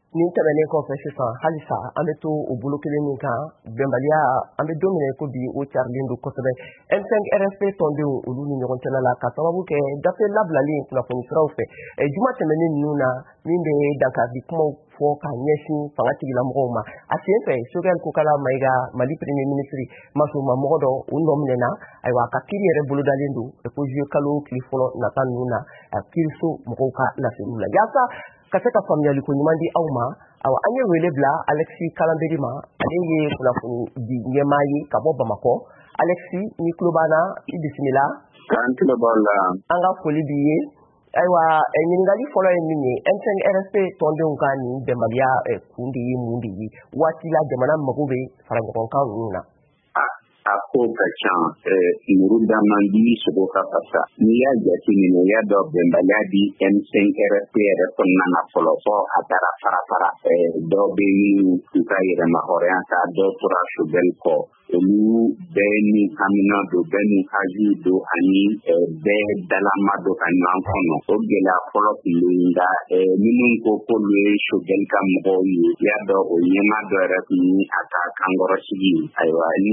Nin tɛmɛnen kɔfɛ sisan halisa an bɛ to o bolo kelen min kan bɛnbaliya an bɛ don minɛ ko bi o carilen don kosɛbɛ M5RFP tɔndenw olu ni ɲɔgɔn cɛla la ka sababu kɛ gafe labilalen kunnafoni siraw fɛ juma tɛmɛnen ninnu na min bɛ dankari kumaw fɔ ka ɲɛsin fanga tigilamɔgɔw ma a sen fɛ Choguel Kokala Mayiga Mali premier ministre masuma mɔgɔ dɔ u nɔ minɛna ayiwa ka kiiri yɛrɛ bolodalen don ko juillet kalo tile fɔlɔ nata ninnu na kiiriso mɔgɔw ka laseliw la yaasa ka se ka faamuyali ko ɲuman di aw ma aw an ye wele bila Alexis Kalanberi ma ale ye kunnafoni di ɲɛmaa ye ka bɔ Bamakɔ Alexis ni tulo b'an na i bisimila kan tulo b'aw la an ka foli b'i ye ayiwa ɲininkali fɔlɔ ye min ye M5RFP tɔndenw ka nin bɛnbaliya kun de ye mun de ye waati la jamana mago bɛ fara ɲɔgɔnkan ninnu na a ko ka ca muru daman di sogo ka fasa n'i y'a jateminɛ y'a dɔn bɛnbaliya di M5RFP yɛrɛ kɔnɔna na fɔlɔ fɔ a taara fara dɔw bɛ minnu u ka yɛrɛma hɔrɔnya ta dɔw tora Choguel kɔ olu bɛɛ ni hamina don bɛɛ ni hajuw don ani bɛɛ dalama don ka ɲɔgɔn kɔnɔ o gɛlɛya fɔlɔ tun bɛ nka minnu ko k'olu ye Choguel ka mɔgɔw ye y'a dɔn o ɲɛma dɔ yɛrɛ tun ye a ka kankɔrɔsigi ayiwa ni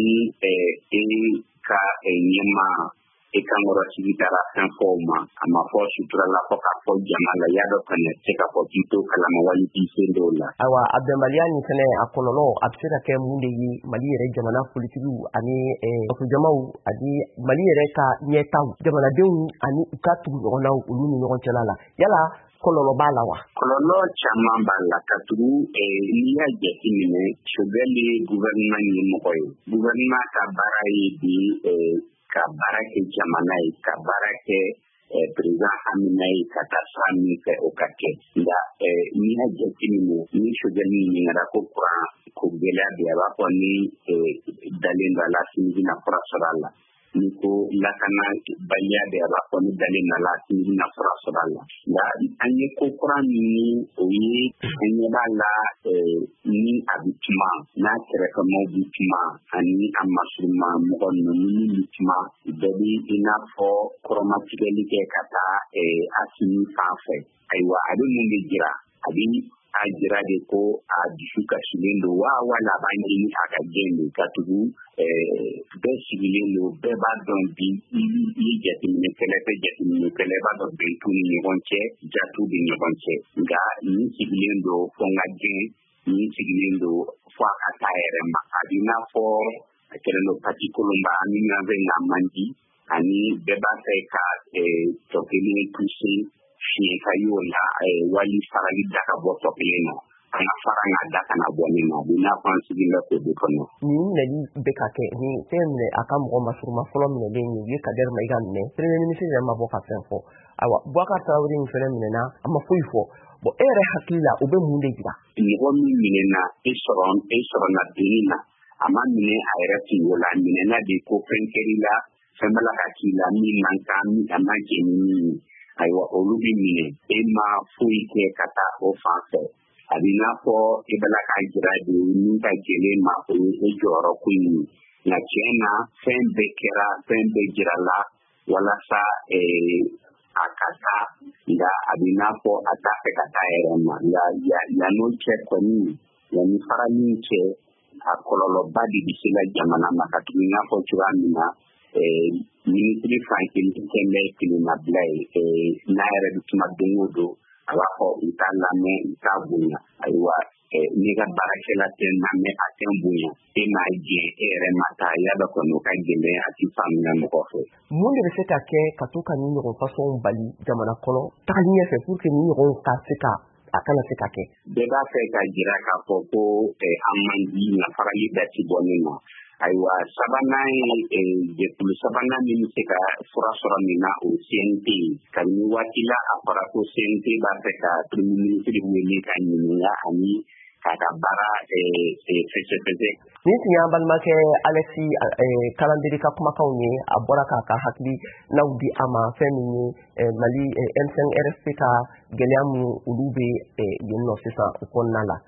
ka ɲɛma kankɔrɔsigi taara fɛn fɔ o ma a ma fɔ sutura la fɔ k'a fɔ jama la y'a dɔn fana se ka fɔ k'i to kalama wali k'i sen dɔw la ayiwa a bɛnbaliya nin fɛnɛ a kɔlɔlɔ a bɛ se ka kɛ mun de ye Mali yɛrɛ jamana politigiw ani fasojamaw ani Mali yɛrɛ ka ɲɛtaw jamanadenw ani u ka tugu ɲɔgɔnnaw olu ni ɲɔgɔn cɛla la yala kɔlɔlɔ b'a la wa kɔlɔlɔ caman b'a la ka tugu n'i y'a jateminɛ Choguel ye gouvernement ɲɛmɔgɔ ye gouvernement ka baara ye bi ka baara kɛ jamana ye ka baara kɛ président Hamina ye ka taa sira min fɛ o ka kɛ nka n'i y'a jateminɛ ni Choguel ɲininkara ko kuran ko gɛlɛya bɛ a b'a fɔ ni dalen don a la sini bɛna fura sɔrɔ a la ni ko lakana baliya bɛ a b'a fɔ ni dalen don a la sini bɛna fura sɔrɔ a la nka an ye ko kura min o ye an ɲɛ b'a la ni a bɛ kuma n'a kɛrɛfɛmaw bɛ kuma ani a masuruma mɔgɔ ninnu min bɛ kuma bɛɛ bɛ i n'a fɔ kɔrɔmatigɛli kɛ ka taa Asimi fan fɛ ayiwa a bɛ mun de jira a bɛ a jira de ko a dusu kasilen don wala a b'a ɲini a ka gɛn de ka tugu bɛɛ sigilen don bɛɛ b'a dɔn bi i jateminɛ kɛlɛ tɛ jateminɛ kɛlɛ b'a dɔn bɛn t'u ni ɲɔgɔn cɛ jatu ni ɲɔgɔn cɛ nka nin sigilen don fɔ n ka gɛn nin sigilen don fɔ a ka taa yɛrɛ ma a b'i n'a fɔ a kɛlen don pati kolonba ani ɲɔgɔn fɛ nka man di ani bɛɛ b'a fɛ ka tɔ kelen touché fiɲɛ ka y'o la wali farali da ka bɔ tɔ kelen na an ka fara n ka da kana bɔ ne ma a b'i n'a fɔ an sigilen bɛ k'o de kɔnɔ. Nin minɛli bɛ ka kɛ ni fɛn minɛ a ka mɔgɔ masuruma fɔlɔ minɛlen ye u ye Kader Mayiga minɛ premier ministre yɛrɛ ma bɔ ka fɛn fɔ ayiwa Boubacar Traoré min fɛnɛ minɛna a ma foyi fɔ bon e yɛrɛ hakili la o bɛ mun de jira mɔgɔ min minɛna e sɔrɔna deni na a ma minɛ a yɛrɛ kungo la a minɛna de ko fɛn kɛr'i la fɛn bala ka k'i la min man kan min a ma jɛ ni min ye ayiwa olu bɛ minɛ e ma foyi kɛ ka taa o fan fɛ a b'i n'a fɔ e bala ka jira de min ka gɛlɛn ma o ye e jɔyɔrɔ ko in ye nka tiɲɛ na fɛn bɛɛ kɛra fɛn bɛɛ jira la walasa a ka taa nka a b'i n'a fɔ a t'a fɛ ka taa yɛrɛ ma nka yan'o cɛ kɔni yanni farali cɛ a kɔlɔlɔba de bɛ se la jamana ma ka tugu i n'a fɔ cogoya min na minisiri fan kelen fɛn bɛɛ kilennabila ye n'a yɛrɛ bɛ kuma don o don a b'a fɔ u t'a lamɛn u t'a bonya ayiwa ne ka baarakɛla tɛ lamɛn a tɛ bonya e m'a jɛ e yɛrɛ ma taa y'a dɔn kɔni o ka gɛlɛn a tɛ faamuya mɔgɔ fɛ. Mun de bɛ se ka kɛ ka to ka nin ɲɔgɔn fasɔnw bali jamana kɔnɔ tagali ɲɛfɛ pour que nin ɲɔgɔnw ka se ka a kana se ka kɛ. Bɛɛ b'a fɛ ka jira k'a fɔ ko an man di nafarali bɛɛ ti bɔ ne ma ayiwa sabanan ye jɛkulu sabanan min bɛ se ka fura sɔrɔ min na o CNT kabini waati la a fɔra ko CNT b'a fɛ ka premier ministre wele ka ɲininka ani k'a ka baara fɛsɛfɛsɛ. Nin tun y'an balimakɛ Alexis Kalanberi ka kumakanw ye a bɔra k'a ka hakilinaw di a ma fɛn min ye Mali M5RFP ka gɛlɛya minnu olu bɛ yen nɔ sisan o kɔnɔna la.